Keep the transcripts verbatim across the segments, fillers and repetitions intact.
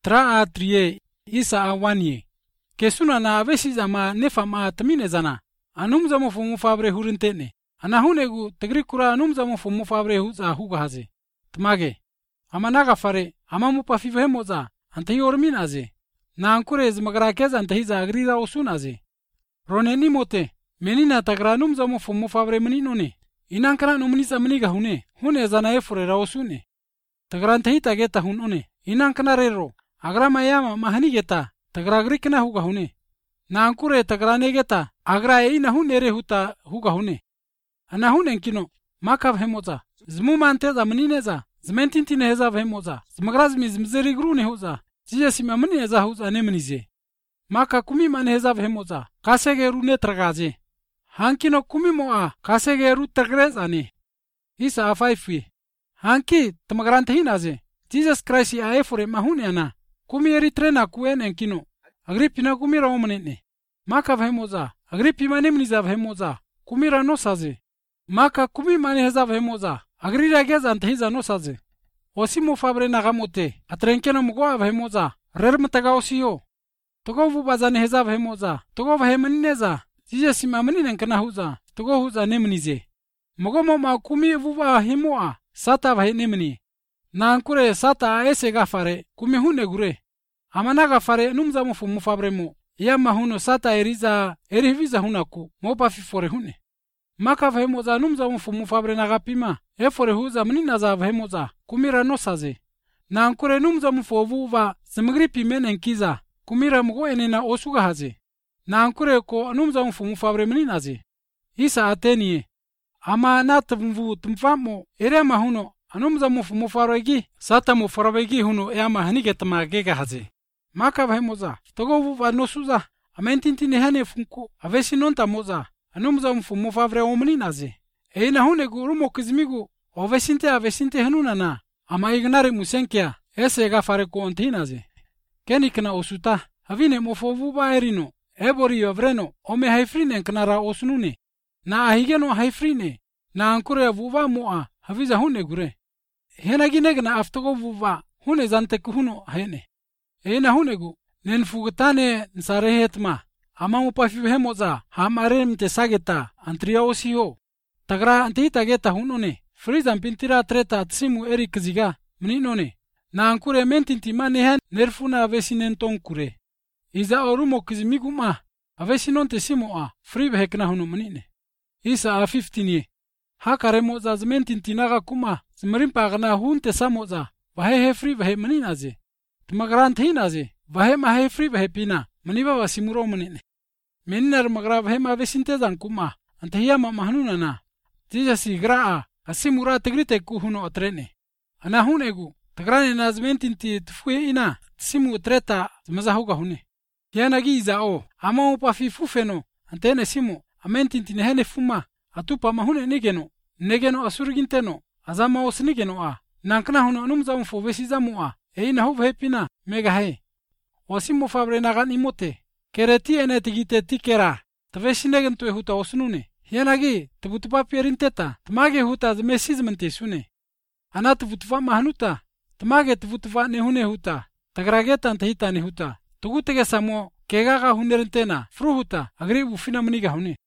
tra a trie isa awanye kesuna na avesi zama nefa ma tamine zana anum zamo fumu fabre hurintene ana hunegu tagrikura anum zamo fumu fabre huza huga haze tmage amanaga fare amamu pafive hemoza antahi orminaze na ankure zmagrakeza antahi zagrira osunaze roneni mote menina tagranum zamo fumu fabre meninone inankana numunisa meniga hune hune zana efure raosune tagrantahi tageta hunone inankana rero agrama yama mahanigeta tagragrikna huga hune na ankure tagranegeta agra eina hunere huta huga hune ana hunen kino makav hemoza zmumante za menineza zmentintine heza hemoza zmagrazmi zmzerigrune huza ziyesima meneza huza nemnize maka kumi man heza hemoza kasege rune tragaze hankino kumi moa kasege ru tagrezane isa afaifi hanki tamagrante hinaze Jesus Christ a efore mahune ana kumi eritrena kuenen kino agripina kumira omenene maka hemoza agripi manemniza hemoza kumira nosaze maka kumi mane heza hemoza agrira geza antiza nosaze osimo fabre nagamote atrenkeno mugwa hemoza rermtaga osio togo vubazane heza hemoza togo vhemeneza Jesus mamninen kana huza togo huza nemnize mogomo ma kumi vuba himoa sata vhenemni nankure sata ese gafare kumi hune gure amana gafare numza mufu mufabremo yama huno sata eriza eriviza hunaku mopa fifore hune maka vhemoza numza mufu mufabre nagapima efore huza menina za vhemoza kumira nosaze nankure numza mufu vuva smgripi menenkiza kumira mugo enena osuga haze nankure ko numza mufu mufabre meninaze isa atenie ama natvvu tumfamo erema huno anumza mufu mufaregi sata mufaregi huno yama hanigetma gega haze maka vhemoza togo vuva nosuza amentintine hane funku avesi nonta moza anumza mufu mufavre omninaze eina hune gurumo kizmigu ovesinte avesinte hanunana ama ignare musenkia ese gafare kontinaze kenikna osuta avine mofovu baerino ebori yovreno ome haifrine knara osnune na ahigeno haifrine na ankure vuva moa haviza hune gure henaginegna aftogo vuva hune zante kuhuno hene eina hunegu nenfugtane nsarehetma ama mupafi hemoza hamaremte sageta antria osio tagra anti tageta hunone frizan pintira treta tsimu erik ziga mninone na ankure mentinti manehan nerfuna vesinen tonkure iza orumo kizmiguma avesinonte simoa fribe hekna hunu mnine isa a fifteen hakare moza zmentinti naga kuma zmrimpa gna hunte samoza vahe he fribe he mninaze tmagrant hinaze vahe ma he fribe he pina mniba wasimuro mnine mennar magrab he ma vesinte zan kuma antiyama mahnunana tijasi graa asimura tegrite kuhuno atrene ana hunegu tagrane nazmentinti tfue ina simu treta zmazahuga hune yana giza o ama upa fifufeno antene simu amentinti nehene fuma atupa mahune nigeno negeno asurginteno azama osnigeno a nankna huno anumza mfo vesizamu a eina huv hepina mega he osimu fabre nagan imote kereti ene tigite tikera tveshinegen tu huta osnune yanagi tbutupa pierinteta tmage huta zmesizmente sune anat butfa mahnuta tmage tbutfa ne hune huta tagrageta antahita ne huta tugutege samo kegaga hunerentena fruhuta agri bufina mniga hune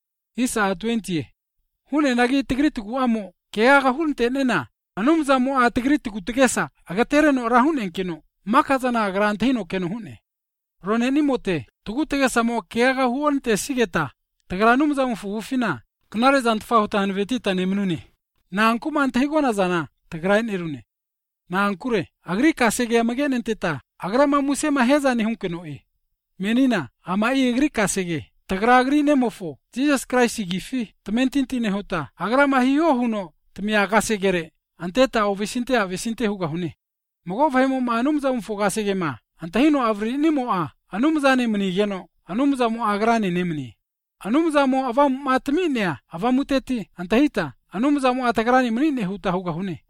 isa twenty hune nagi tigritiku amo kegaga huntenena anumza mo a tigritiku tigesa agatereno rahunen kino makazana grantino keno hune roneni mote tugutege samo kegaga huonte sigeta tagranumza mfufina knare zantfa hutan vetita nemnune na ankuma antahigona zana tagrain erune na ankure agri kasege magenenteta agrama musema heza ne hunkeno e menina ama i agri kasege tagra agri nemofo Jesus Christ gifi tmentintine hota agrama hiyo huno tmia kasegere anteta ovesinte avesinte huga hune mogo vahemo manumza mfogase ma antahino avri nimo a anumza ne mnigeno anumza mo agrane nemni anumza mo avam matminia avamuteti antahita anumza mo atagrani mnine huta huga hune